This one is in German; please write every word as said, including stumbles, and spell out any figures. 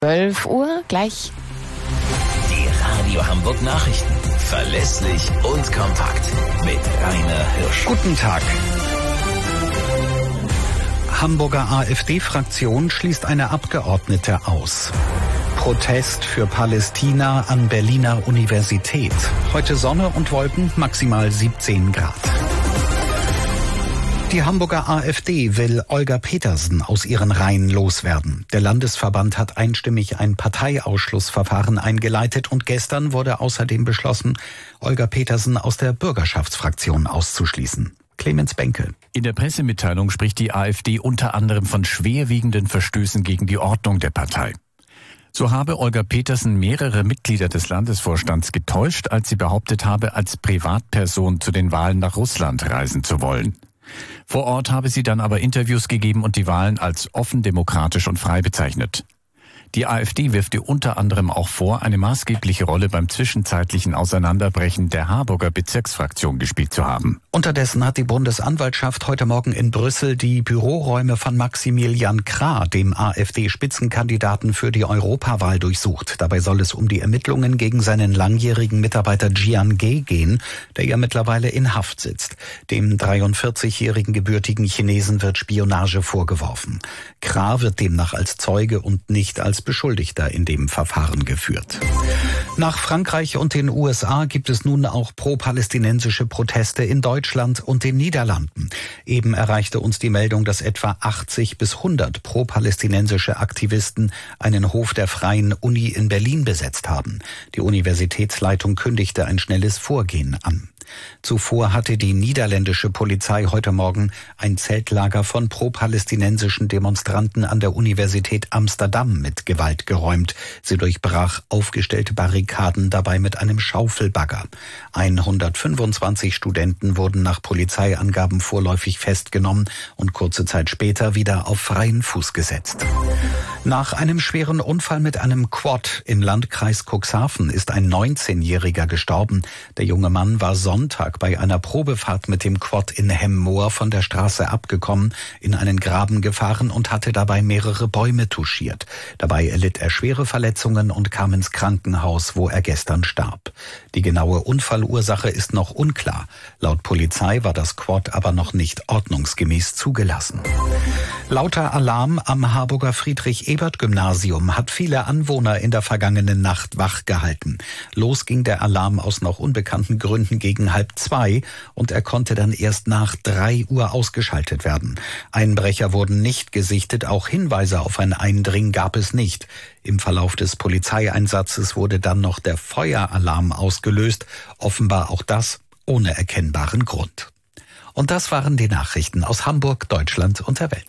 zwölf Uhr gleich. Die Radio Hamburg Nachrichten. Verlässlich und kompakt. Mit Rainer Hirsch. Guten Tag. Hamburger AfD-Fraktion schließt eine Abgeordnete aus. Protest für Palästina an Berliner Universität. Heute Sonne und Wolken, maximal siebzehn Grad. Die Hamburger AfD will Olga Petersen aus ihren Reihen loswerden. Der Landesverband hat einstimmig ein Parteiausschlussverfahren eingeleitet und gestern wurde außerdem beschlossen, Olga Petersen aus der Bürgerschaftsfraktion auszuschließen. Clemens Benke. In der Pressemitteilung spricht die AfD unter anderem von schwerwiegenden Verstößen gegen die Ordnung der Partei. So habe Olga Petersen mehrere Mitglieder des Landesvorstands getäuscht, als sie behauptet habe, als Privatperson zu den Wahlen nach Russland reisen zu wollen. Vor Ort habe sie dann aber Interviews gegeben und die Wahlen als offen, demokratisch und frei bezeichnet. Die AfD wirft ihr unter anderem auch vor, eine maßgebliche Rolle beim zwischenzeitlichen Auseinanderbrechen der Harburger Bezirksfraktion gespielt zu haben. Unterdessen hat die Bundesanwaltschaft heute Morgen in Brüssel die Büroräume von Maximilian Krah, dem AfD-Spitzenkandidaten für die Europawahl, durchsucht. Dabei soll es um die Ermittlungen gegen seinen langjährigen Mitarbeiter Jian Ge gehen, der ja mittlerweile in Haft sitzt. Dem dreiundvierzigjährigen gebürtigen Chinesen wird Spionage vorgeworfen. Krah wird demnach als Zeuge und nicht als Beschuldigter in dem Verfahren geführt. Nach Frankreich und den U S A gibt es nun auch pro-palästinensische Proteste in Deutschland und den Niederlanden. Eben erreichte uns die Meldung, dass etwa achtzig bis hundert pro-palästinensische Aktivisten einen Hof der Freien Uni in Berlin besetzt haben. Die Universitätsleitung kündigte ein schnelles Vorgehen an. Zuvor hatte die niederländische Polizei heute Morgen ein Zeltlager von pro-palästinensischen Demonstranten an der Universität Amsterdam mit Gewalt geräumt. Sie durchbrach aufgestellte Barrikaden dabei mit einem Schaufelbagger. hundertfünfundzwanzig Studenten wurden nach Polizeiangaben vorläufig festgenommen und kurze Zeit später wieder auf freien Fuß gesetzt. Nach einem schweren Unfall mit einem Quad im Landkreis Cuxhaven ist ein neunzehnjähriger gestorben. Der junge Mann war Sonntag bei einer Probefahrt mit dem Quad in Hemmoor von der Straße abgekommen, in einen Graben gefahren und hatte dabei mehrere Bäume touchiert. Dabei erlitt er schwere Verletzungen und kam ins Krankenhaus, wo er gestern starb. Die genaue Unfallursache ist noch unklar. Laut Polizei war das Quad aber noch nicht ordnungsgemäß zugelassen. Lauter Alarm am Harburger Friedrich-Ebert-Gymnasium hat viele Anwohner in der vergangenen Nacht wach gehalten. Los ging der Alarm aus noch unbekannten Gründen gegen halb zwei und er konnte dann erst nach drei Uhr ausgeschaltet werden. Einbrecher wurden nicht gesichtet, auch Hinweise auf ein Eindringen gab es nicht. Im Verlauf des Polizeieinsatzes wurde dann noch der Feueralarm ausgelöst, offenbar auch das ohne erkennbaren Grund. Und das waren die Nachrichten aus Hamburg, Deutschland und der Welt.